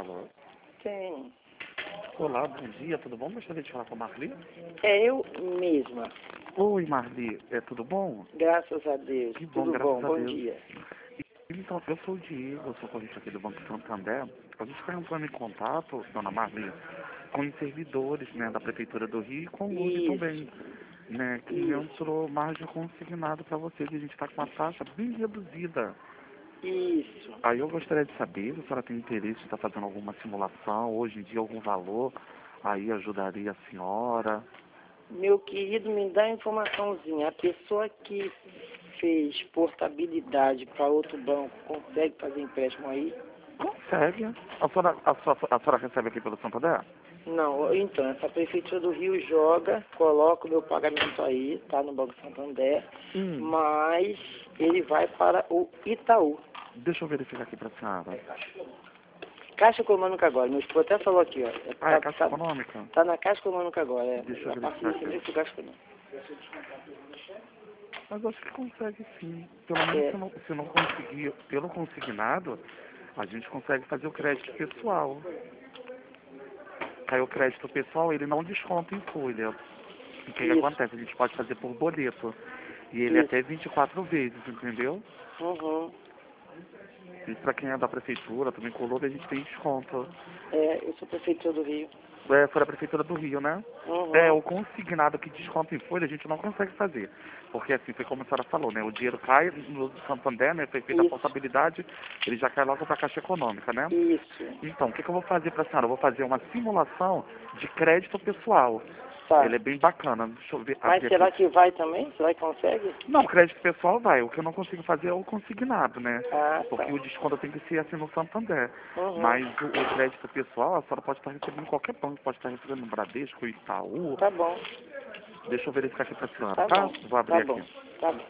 Alô? Tem. Olá, bom dia, tudo bom? Gostaria de falar com a Marli? É eu mesma. Oi, Marli, tudo bom? Graças a Deus. Que bom, Tudo graças bom, a bom Deus. dia. Então, eu sou o Diego, eu sou corrente aqui do Banco Santander. A gente está entrando em contato, dona Marli, com os servidores, né, da Prefeitura do Rio e com o Lúcio também, né, que entrou margem consignado para vocês e a gente está com uma taxa bem reduzida. Isso. Aí eu gostaria de saber se a senhora tem interesse em estar fazendo alguma simulação, hoje em dia algum valor, aí ajudaria a senhora. Meu querido, me dá a informaçãozinha. A pessoa que fez portabilidade para outro banco consegue fazer empréstimo aí? Consegue. A senhora recebe aqui pelo Santander? Não, então, essa Prefeitura do Rio joga, coloca o meu pagamento aí, tá, no Banco Santander, mas ele vai para o Itaú. Deixa eu verificar aqui para a senhora. Caixa Econômica agora, meu esposo até falou aqui, ó. É Caixa Econômica? Tá na Caixa Econômica agora, é. Deixa eu A partir verificar desse aqui. mês, Caixa Econômica. Mas acho que consegue sim. Pelo menos se não conseguir pelo consignado, a gente consegue fazer o crédito pessoal. Aí o crédito pessoal, ele não desconta em folha. O que acontece? A gente pode fazer por boleto. E ele até 24 vezes, entendeu? E para quem é da prefeitura, também colou, a gente tem desconto. É, eu sou Prefeitura do Rio. É, foi a prefeitura do Rio, né? É, o consignado que desconta em folha a gente não consegue fazer. Porque assim, foi como a senhora falou, né? O dinheiro cai no Santander, né? Foi feita a portabilidade, ele já cai logo para a Caixa Econômica, né? Isso. Então, o que eu vou fazer para a senhora? Eu vou fazer uma simulação de crédito pessoal. Tá. Ele é bem bacana. Deixa eu ver. Mas será que vai também? Será que consegue? Não, crédito pessoal vai. O que eu não consigo fazer é o consignado, né? Ah, Porque tá. o desconto tem que ser assim no Santander. Mas o crédito pessoal, a senhora pode estar recebendo em qualquer banco. Pode estar recebendo no Bradesco, Itaú. Tá bom. Deixa eu verificar aqui para a senhora, Tá tá? bom. Vou abrir Tá aqui. bom. Tá bom.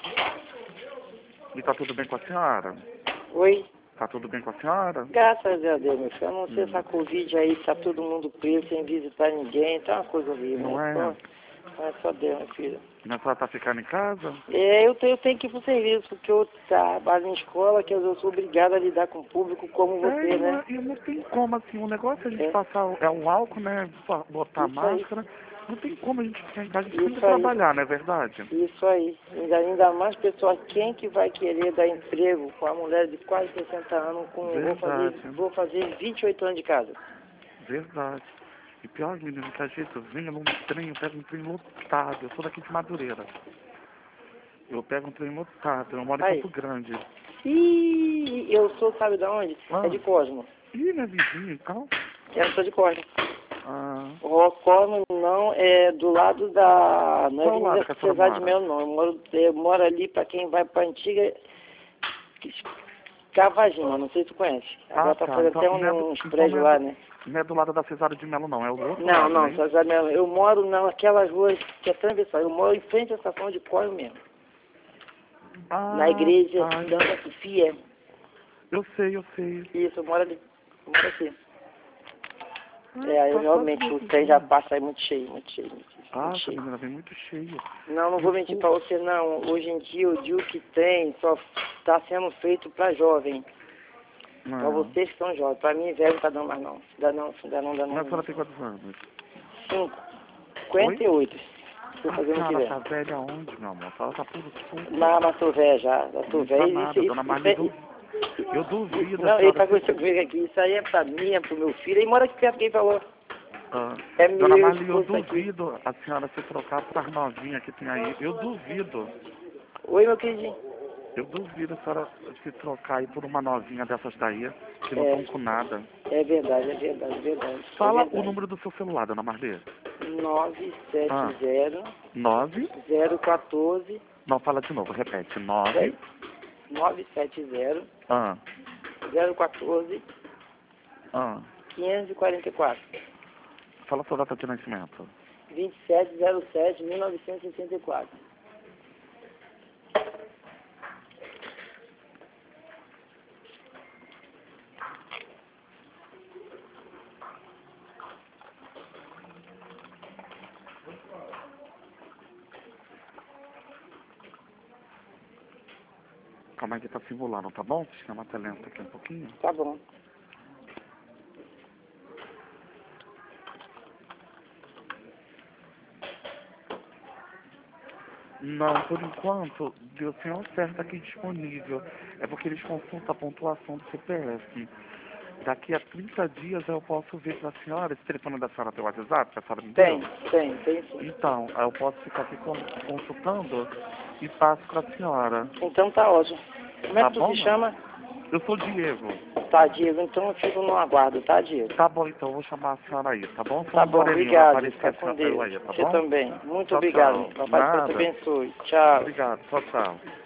E tá tudo bem com a senhora? Oi? Tá tudo bem com a senhora? Graças a Deus, meu filho. Eu não sei essa Covid aí, tá todo mundo preso, sem visitar ninguém. Tá uma coisa horrível, Não né? é? É só Deus, meu filho. Mas a senhora tá ficando em casa? É, eu tenho que ir pro serviço, porque eu trabalho em escola, que eu sou obrigado a lidar com o público como você, né? E não tem como, assim, o negócio é a gente passar o álcool, né? Botar Isso aí. máscara. Não tem como a gente ficar em casa, a gente tem que Isso aí. trabalhar, não é verdade? Isso aí. Ainda mais pessoal, quem que vai querer dar emprego com a mulher de quase 60 anos, Verdade. vou fazer 28 anos de casa. Verdade. E pior, menino, que a gente vem num trem, eu pego um trem lotado. Eu sou daqui de Madureira. Eu pego um trem lotado, eu moro em Campo Grande. Ih, eu sou, sabe de onde? É de Cosmo. Ih, minha vizinha, então? Eu sou de Cosmo. Ah. O Cosmo não é do lado da... Não é Qual lado que a senhora Cesar de mora? Melo, não. Eu moro ali para quem vai para antiga Cavaginho, não sei se tu conhece. Agora tá fazendo até uns prédios lá, né? Não é do lado da Cesário de Melo, não. É o outro Não, lado, não, né? Cesar de Melo. Eu moro naquelas ruas que é transversal. Eu moro em frente à estação de Cosmo mesmo. Na igreja Santa Sofia. Eu sei. Isso, eu moro ali. Eu moro aqui. Eu realmente, o trem já passa aí muito cheio, muito cheio. Ah, essa menina vem muito cheia. Não vou mentir pra você, não. Hoje em dia, o dia que tem só está sendo feito pra jovem. Pra vocês que são jovens. Pra mim, velho, não tá dando mais, não. Dá não. Mas a senhora tem quantos anos? 58. Estou fazendo o que A é. senhora tá velha onde, meu amor? A senhora tá puro suco. Mas tô velha já. Já tô velha. Dona Marli, eu duvido. Não, ele tá conversando comigo aqui. Isso aí é pra mim, é pro meu filho. Ele mora aqui perto, quem falou. É meu. Dona Marli, eu duvido a senhora se trocar por as novinhas que tem aí. Eu duvido. Oi, meu queridinho. Eu duvido a senhora se trocar aí por uma novinha dessas daí, que não estão com nada. É verdade. Fala o número do seu celular, Dona Marli. 970 9? 014. Não, fala de novo, repete. 9. 970 Ah. 014 544. Fala sua data de nascimento. 27/07/1964. Calma aí que tá simulando, tá bom? Deixa eu chamar até lento aqui um pouquinho. Tá bom. Não, por enquanto, Deus tem uma oferta aqui disponível. É porque eles consultam a pontuação do CPF. Daqui a 30 dias eu posso ver para a senhora, esse telefone da senhora tem WhatsApp, que a senhora me deu? Tem sim. Então, aí eu posso ficar aqui consultando e passo para a senhora. Então tá ótimo. Como é que tu se chama? Eu sou Diego. Tá, Diego, então eu fico no aguardo, tá, Diego? Tá bom, então eu vou chamar a senhora aí, tá bom? Tá bom, obrigado. Fica Aparecer com Deus. aí, tá Você bom? também. Muito Tchau, obrigado. tchau. Papai, Deus te abençoe. Tchau. Obrigado, tchau, tchau.